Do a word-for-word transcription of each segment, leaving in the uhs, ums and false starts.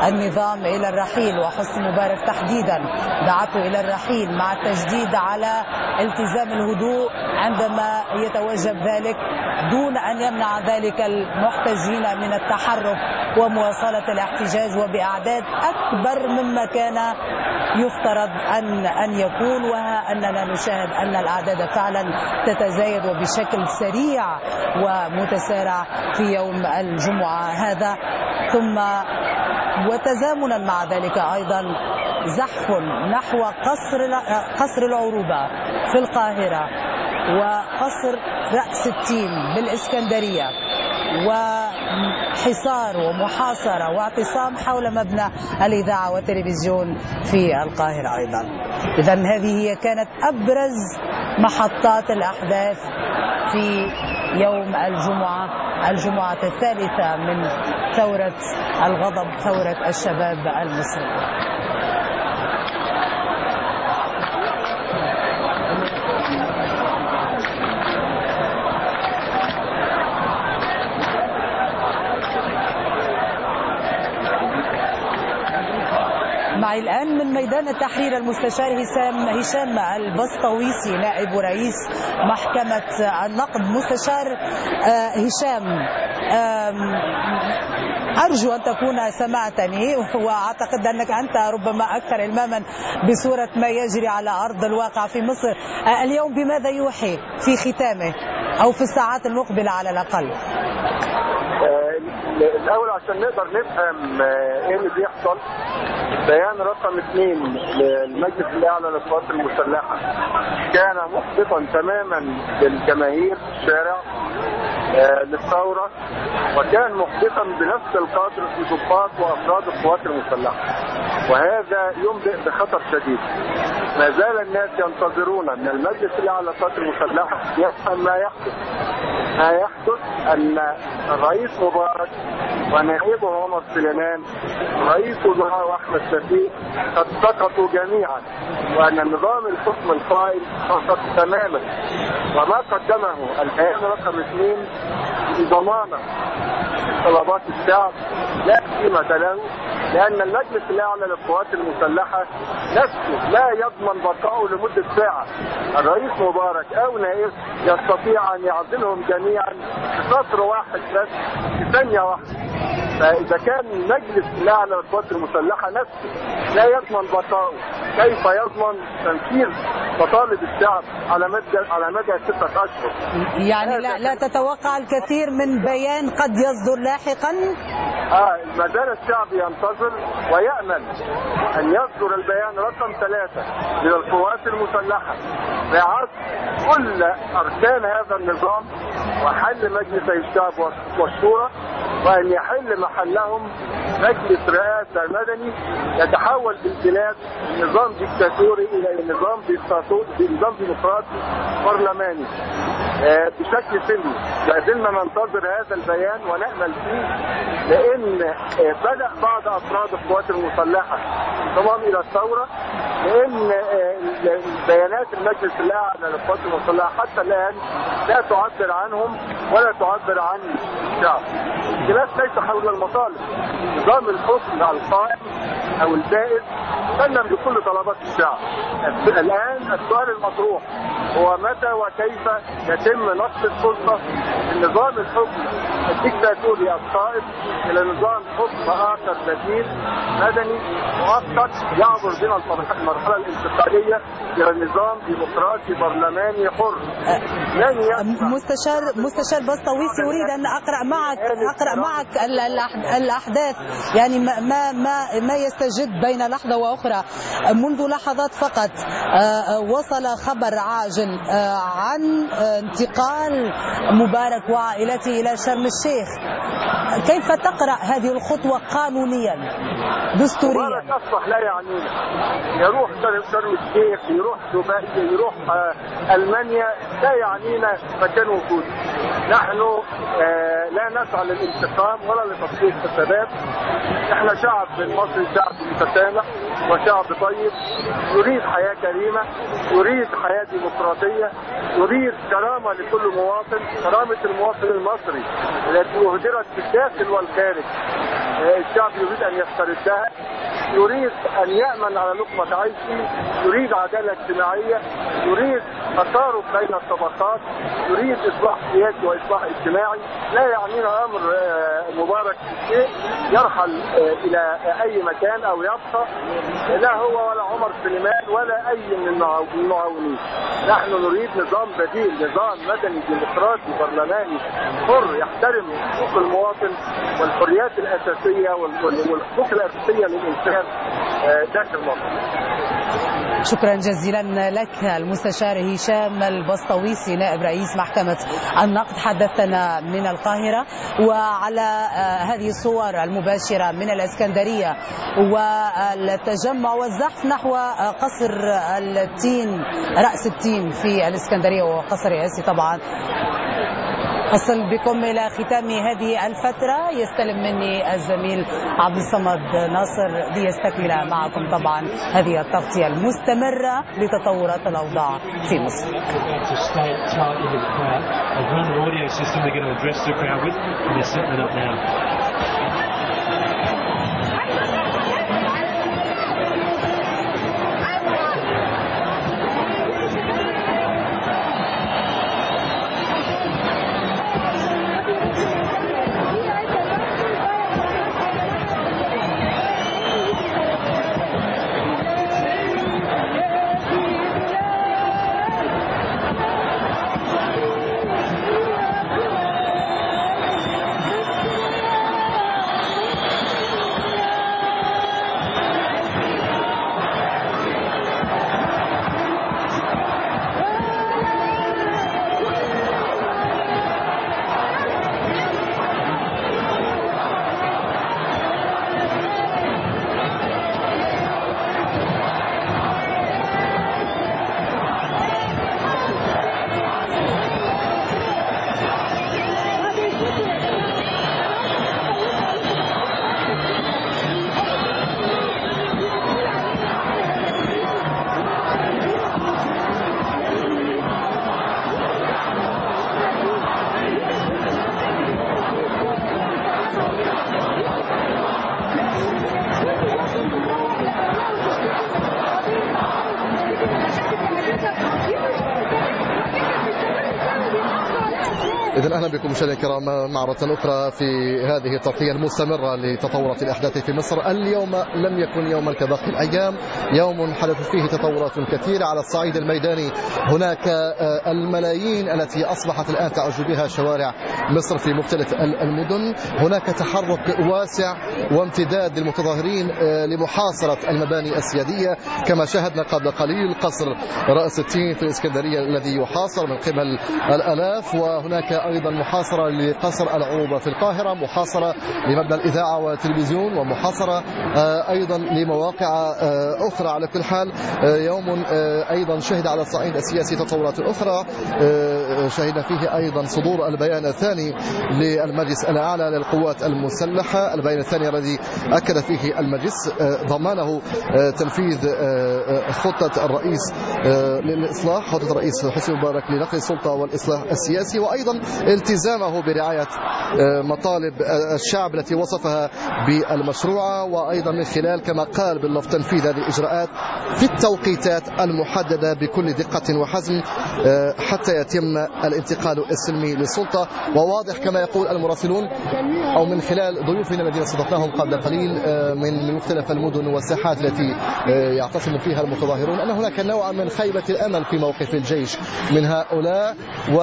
النظام إلى الرحيل، وحسني مبارك تحديدا دعته إلى الرحيل مع التشديد على التزام الهدوء عندما يتوجب ذلك، دون أن يمنع ذلك المحتجين من التحرك ومواصلة الاحتجاج وبأعداد أكبر مما كان يفترض أن أن يكون. وها أننا نشاهد أن الأعداد فعلا تتزايد وبشكل سريع ومتسارع في يوم الجمعة هذا. ثم وتزامنا مع ذلك أيضا زحف نحو قصر قصر العروبة في القاهرة وقصر رأس التين بالإسكندرية، وحصار ومحاصرة واعتصام حول مبنى الإذاعة والتلفزيون في القاهرة أيضا. إذن هذه هي كانت أبرز محطات الأحداث في يوم الجمعة، الجمعة الثالثة من ثورة الغضب، ثورة الشباب المصري. معي الآن من ميدان التحرير المستشار هشام هشام البسطويسي نائب رئيس محكمة النقد. مستشار هشام، أرجو أن تكون سمعتني، وأعتقد أنك أنت ربما أكثر إلماما بصورة ما يجري على أرض الواقع في مصر اليوم. بماذا يوحي في ختامه أو في الساعات المقبلة على الأقل؟ الأول عشان نقدر نفهم إيه اللي بيحصل، بيان رقم اثنين للمجلس الأعلى للقوات المسلحة كان محبطا تماما للجماهير في الشارع للثورة، وكان محبطا بنفس القدر في ضباط وأفراد القوات المسلحة، وهذا ينبئ بخطر شديد. ما زال الناس ينتظرون من المجلس الأعلى للقوات المسلحة يفهم ما يحدث. ما يحدث أن الرئيس مبارك ونائبه عمر سليمان رئيس وزراء أحمد شفيق قد سقطوا جميعا، وأن النظام الحكم القائم سقط تماما. وما قدمه البيان رقم اثنين ضمانة طلبات الشعب لا قيمة له، لأن المجلس الأعلى للقوات المسلحة نفسه لا يضمن بقائه لمدة ساعة. الرئيس مبارك أو نائب يستطيع أن يعزلهم جميعا في سطر واحد بس في ثانية واحدة. فإذا كان المجلس الأعلى للقوات المسلحة نفسه لا يضمن بقائه، كيف يضمن تنفيذ مطالب الشعب على مدى على مدى ستة أشهر؟ يعني لا لا تتوقع الكثير من بيان قد يصدر لاحقا؟ اه ما زال الشعب ينتظر ويأمل أن يصدر البيان رقم ثلاثة للقوات المسلحة بعزل كل أركان هذا النظام وحل مجلسي الشعب والشورى، وأن يحل محلهم مجلس رئاسة مدني يتحول بالبلاد من نظام ديكتاتوري إلى نظام نظام ديمقراطي برلماني بشكل سلمي. لازلنا ننتظر هذا البيان ونأمل فيه، لأن بدأ بعض أفراد القوات المسلحة انضمام إلى الثورة، لأن بيانات المجلس الأعلى للقوات المسلحة حتى الآن لا تعبر عنهم ولا تعبر عن الشعب. الخلاف ليس حول المطالب، نظام الحكم القائم أو البائد سلم بكل طلبات الشعب. الآن السؤال المطروح هو متى وكيف يتم نقل السلطة من نظام الحكم الديكتاتوري القائم إلى نظام حكم آخر بديل مدني مؤقت يعبر بنا المرحلة الانتقالية إلى نظام ديمقراطي برلماني حر. مستشار مستشار بسطويسي، أريد أن أقرأ معك أقرأ معك الأحداث، يعني ما ما ما يستجد بين لحظة وأخرى. منذ لحظات فقط وصل خبر عاجل عن انتقال مبارك وعائلته إلى شرم الشيخ. كيف تقرأ هذه الخطوة قانونيا دستوريا؟ مبارك أصبح لا يعنينا، يروح شرم الشيخ، يروح دبي، يروح ألمانيا، لا يعنينا مكان وجوده. نحن لا نسعى للانتقام ولا لتصفية الشباب. احنا شعب مصري، شعب متسامح وشعب طيب، يريد حياة كريمة، يريد حياة ديمقراطية، يريد كرامة لكل مواطن، كرامة المواطن المصري التي أهدرت في الداخل والخارج. الشعب يريد أن يستردها، يريد أن يأمن على لقمة عيشه، يريد عدالة اجتماعية، يريد تقارب بين الطبقات، يريد إصلاح سياسي وإصلاح اجتماعي. لا يعنينا أمر مبارك شيء يرحل إلى أي مكان أو يبقى، لا هو ولا عمر سليمان ولا أي من المعاونين. نحن نريد نظام بديل، نظام مدني ديمقراطي برلماني حر يحترم حقوق المواطن والحريات الأساسية والحقوق الأساسية للإنسان داخل مصر. شكرا جزيلا لك المستشار هشام البسطويسي نائب رئيس محكمة النقد، حدثنا من القاهرة. وعلى هذه الصور المباشرة من الإسكندرية والتجمع والزحف نحو قصر التين، رأس التين في الإسكندرية، وقصر رئاسي طبعا. أصل بكم إلى ختام هذه الفترة، يستلم مني الزميل عبد الصمد ناصر ليستكمل معكم طبعا هذه التغطية المستمرة لتطورات الأوضاع في مصر. إذن أهلا بكم مشاهدينا الكرام مرة أخرى في هذه التغطية المستمرة لتطورات الأحداث في مصر. اليوم لم يكن يوما كباقي الأيام، يوم حدث فيه تطورات كثيرة على الصعيد الميداني. هناك الملايين التي أصبحت الآن تعج بها شوارع مصر في مختلف المدن. هناك تحرك واسع وامتداد للمتظاهرين لمحاصرة المباني السيادية، كما شاهدنا قبل قليل قصر رأس التين في الإسكندرية الذي يحاصر من قبل الآلاف، وهناك أيضا محاصرة لقصر العروبة في القاهرة، محاصرة لمبنى الإذاعة والتلفزيون، ومحاصرة أيضا لمواقع أخرى. على كل حال يوم أيضا شهد على الصعيد السياسي تطورات أخرى، شهد فيه أيضا صدور البيان الثاني للمجلس الأعلى للقوات المسلحة، البيان الثاني الذي أكد فيه المجلس ضمانه تنفيذ خطة الرئيس للإصلاح، خطة الرئيس حسني مبارك لنقل السلطة والإصلاح السياسي، وأيضا التزامه برعاية مطالب الشعب التي وصفها بالمشروعة، وأيضا من خلال كما قال باللفظ تنفيذ هذه الإجراءات في التوقيتات المحددة بكل دقة وحزم حتى يتم الانتقال السلمي للسلطة. وواضح كما يقول المراسلون أو من خلال ضيوفنا الذين استضفناهم قبل قليل من مختلف المدن والساحات التي يعتصم فيها المتظاهرون أن هناك نوعا من خيبة الأمل في موقف الجيش من هؤلاء،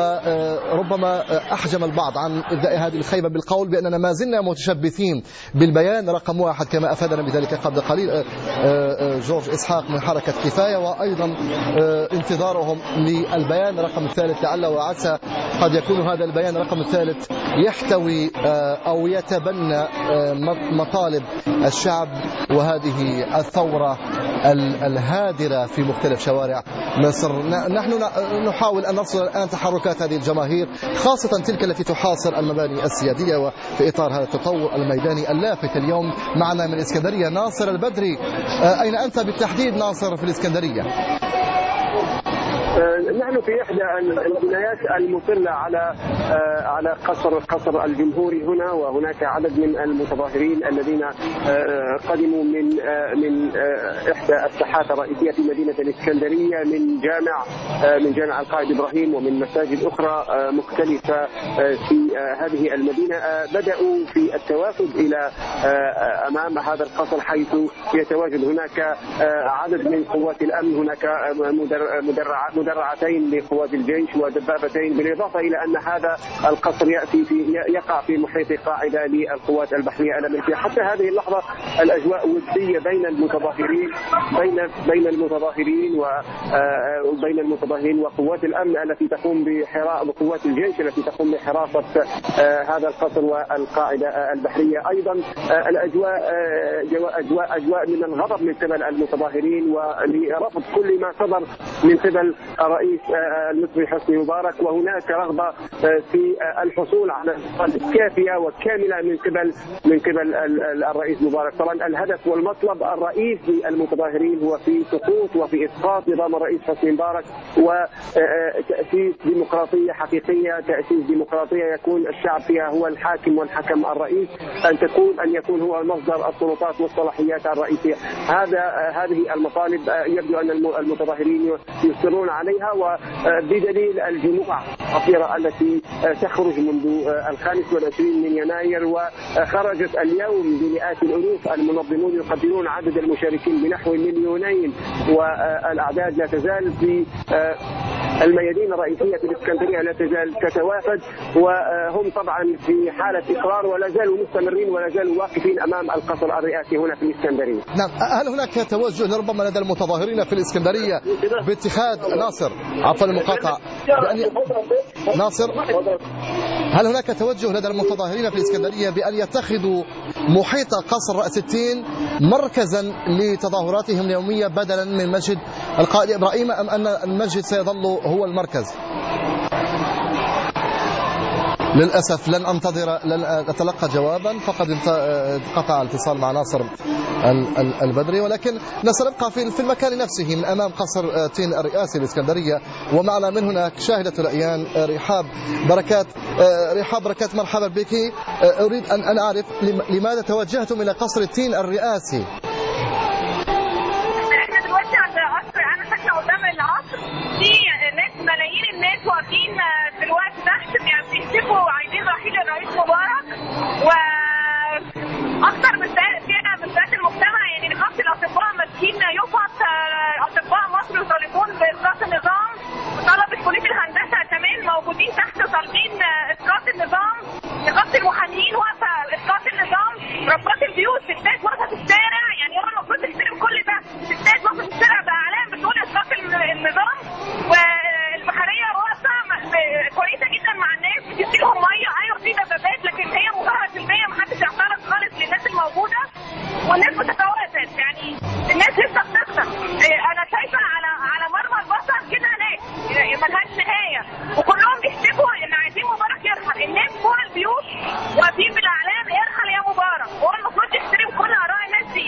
وربما أحجم البعض عن إبداء هذه الخيبة بالقول بأننا ما زلنا متشبثين بالبيان رقم واحد كما أفادنا بذلك قبل قليل جورج إسحاق من حركة كفاية، وأيضا انتظارهم للبيان رقم الثالث لعل وعسى قد يكون هذا البيان رقم الثالث يحتوي أو يتبنى مطالب الشعب وهذه الثورة الهادرة في مختلف شوارع مصر. نحن نحاول أن نرصد الآن تحركات هذه الجماهير، خاصة تلك التي تحاصر المباني السيادية، وفي إطار هذا التطور الميداني اللافت اليوم معنا من الإسكندرية ناصر البدري. أين أنت بالتحديد ناصر في الإسكندرية؟ نحن في إحدى البنايات المطلة على على قصر قصر الجمهوري هنا، وهناك عدد من المتظاهرين الذين قدموا من من إحدى الساحات الرئيسية في مدينة الإسكندرية، من جامع من جامع القائد إبراهيم ومن مساجد أخرى مختلفة في هذه المدينة. بدأوا في التوافد إلى أمام هذا القصر، حيث يتواجد هناك عدد من قوات الأمن، هناك مدرع مدرعتين لقوات الجيش ودبابتين، بالإضافة إلى أن هذا القصر يأتي في يقع في محيط قاعدة للقوات البحرية الأمريكية. حتى هذه اللحظة الأجواء ودية بين المتظاهرين بين بين المتظاهرين وبين المتظاهرين وقوات الأمن التي تقوم بحراسة وقوات الجيش التي تقوم بحراسة هذا القصر والقاعدة البحرية. أيضا الأجواء أجواء أجواء من الغضب من قبل المتظاهرين ولرفض كل ما صدر من قبل الرئيس المصري حسني مبارك، وهناك رغبة في الحصول على كافية وكاملة من قبل من قبل الرئيس مبارك. طبعا الهدف والمطلب الرئيسي للمتظاهرين هو في سقوط وفي إسقاط نظام الرئيس حسني مبارك وتأسيس ديمقراطية حقيقية، تأسيس ديمقراطية يكون الشعب فيها هو الحاكم والحكم الرئيس، أن تكون أن يكون هو مصدر السلطات والصلاحيات الرئيسية. هذا هذه المطالب يبدو أن المتظاهرين يصرون عليها، وبدليل الجموع الكثيرة التي تخرج منذ الخامس والعشرين من يناير، وخرجت اليوم بمئات الألوف. المنظمون يقدرون عدد المشاركين بنحو مليونين، والأعداد لا تزال في الميادين الرئيسية في الإسكندرية لا تزال تتوافد، وهم طبعا في حالة إصرار ولا زالوا مستمرين ولا زالوا واقفين أمام القصر الرئاسي هنا في الإسكندرية. نعم، هل هناك توجه لربما لدى المتظاهرين في الإسكندرية باتخاذ ناصر عفوا المقاطعة بأن ي... ناصر هل هناك توجه لدى المتظاهرين في الإسكندرية بأن يتخذوا محيط قصر رأس التين مركزا لتظاهراتهم اليومية بدلا من مسجد القائد إبراهيم، أم أن المسجد سيظل هو المركز؟ للأسف لن أنتظر لن أتلقى جوابا، فقد انقطع الاتصال مع ناصر البدري، ولكن نسنبقى في المكان نفسه من أمام قصر تين الرئاسي الإسكندرية. ومعنا من هناك شاهدة العيان رحاب بركات. رحاب بركات، مرحبا بك. أريد أن أعرف لماذا توجهتم إلى قصر التين الرئاسي؟ احنا دلوقتي عند قصر، أنا ساكنة قدام القصر، في ناس ملايين الناس واقفين دلوقتي تحت بيحتفوا عايزين رحيل الرئيس مبارك، وأكثر من